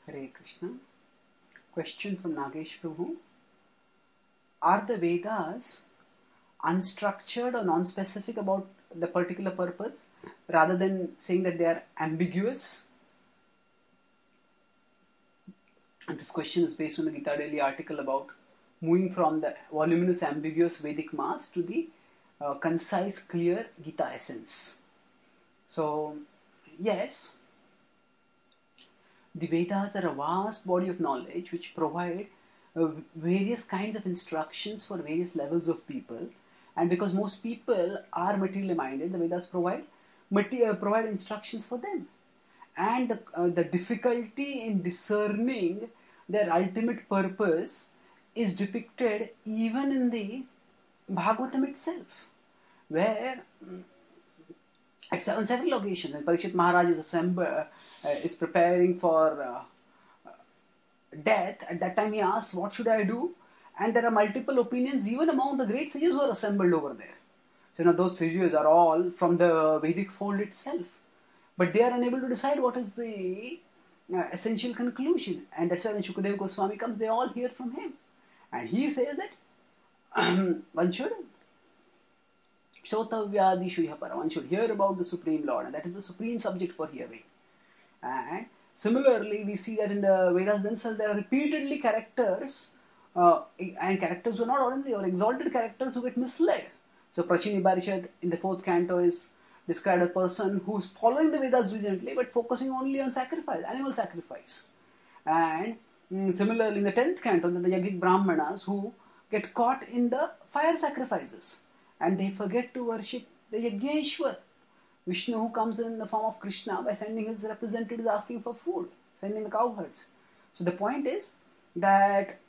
Hare Krishna. Question from Nagesh Prabhu. Are the Vedas unstructured or non-specific about the particular purpose rather than saying that they are ambiguous? And this question is based on the Gita Daily article about moving from the voluminous ambiguous Vedic mass to the concise clear Gita essence. So yes, the Vedas are a vast body of knowledge which provide various kinds of instructions for various levels of people, and because most people are materially minded, the Vedas provide instructions for them, and the difficulty in discerning their ultimate purpose is depicted even in the Bhagavatam itself, where on several occasions, and Parikshit Maharaj is preparing for death. At that time he asks, what should I do? And there are multiple opinions even among the great sages who are assembled over there. So those sages are all from the Vedic fold itself, but they are unable to decide what is the essential conclusion. And that's why when Shukadeva Goswami comes, they all hear from him, and he says that one should one should hear about the Supreme Lord, and that is the supreme subject for hearing. And similarly, we see that in the Vedas themselves, there are repeatedly characters, and characters who are not ordinary or exalted characters who get misled. So Prachini Parishad in the 4th canto is described as a person who is following the Vedas diligently but focusing only on sacrifice, animal sacrifice. And similarly, in the 10th canto, the Yogic Brahmanas who get caught in the fire sacrifices, and they forget to worship the Yajneshwar, Vishnu, who comes in the form of Krishna by sending his representatives asking for food, sending the cowherds. So the point is that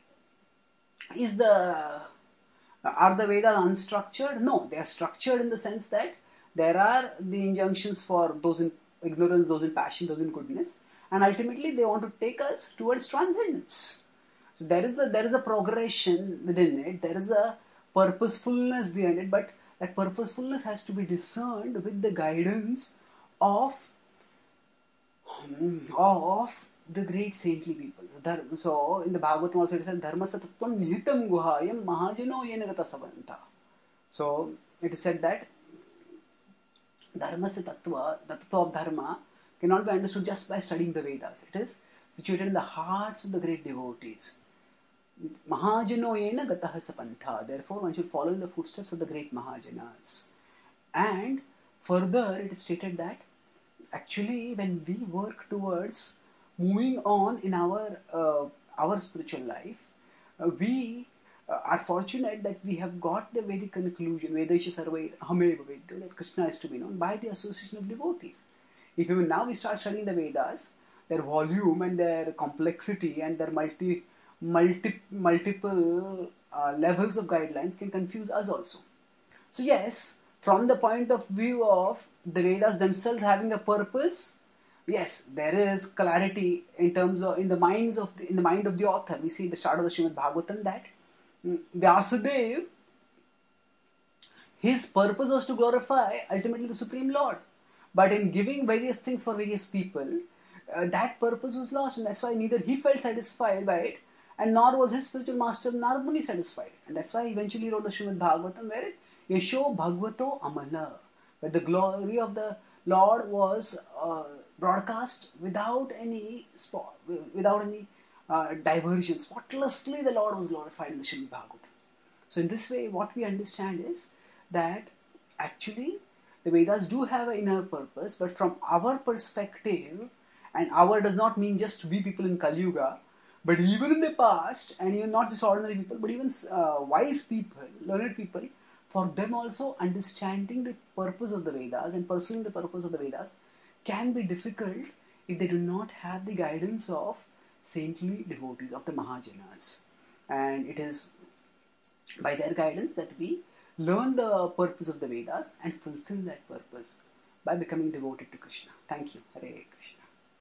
are the Vedas unstructured? No, they are structured in the sense that there are the injunctions for those in ignorance, those in passion, those in goodness, and ultimately they want to take us towards transcendence. So there is a progression within it, there is a purposefulness behind it, but that purposefulness has to be discerned with the guidance of the great saintly people. So in the Bhagavatam also it says, Dharma satatvam nihitam guhayam mahajano yena gata sabanta. So it is said that Dharma se tattva, the tattva of Dharma, cannot be understood just by studying the Vedas. It is situated in the hearts of the great devotees. Mahajano yena gataha sapantha. Therefore, one should follow in the footsteps of the great Mahajanas. And further, it is stated that actually, when we work towards moving on in our spiritual life, we are fortunate that we have got the Vedic conclusion, Vedesha Sarva Hameva Vedya, that Krishna is to be known by the association of devotees. If even now we start studying the Vedas, their volume and their complexity and their multiple levels of guidelines can confuse us also. So yes, from the point of view of the Vedas themselves having a purpose, yes, there is clarity in terms of in the mind of the author. We see at the start of the Srimad Bhagavatam that Vyasadeva, his purpose was to glorify ultimately the Supreme Lord, but in giving various things for various people, that purpose was lost, and that's why neither he felt satisfied by it, and nor was his spiritual master Narad Muni satisfied, and that's why he eventually wrote the Srimad Bhagavatam, where Yesho Bhagavato Amala, where the glory of the Lord was broadcast without any diversion. Spotlessly the Lord was glorified in the Srimad Bhagavatam. So in this way, what we understand is that actually the Vedas do have an inner purpose, but from our perspective, and our does not mean just we people in Kali Yuga, but even in the past, and even not just ordinary people, but even wise people, learned people, for them also understanding the purpose of the Vedas and pursuing the purpose of the Vedas can be difficult if they do not have the guidance of saintly devotees, of the Mahajanas. And it is by their guidance that we learn the purpose of the Vedas and fulfill that purpose by becoming devoted to Krishna. Thank you. Hare Krishna.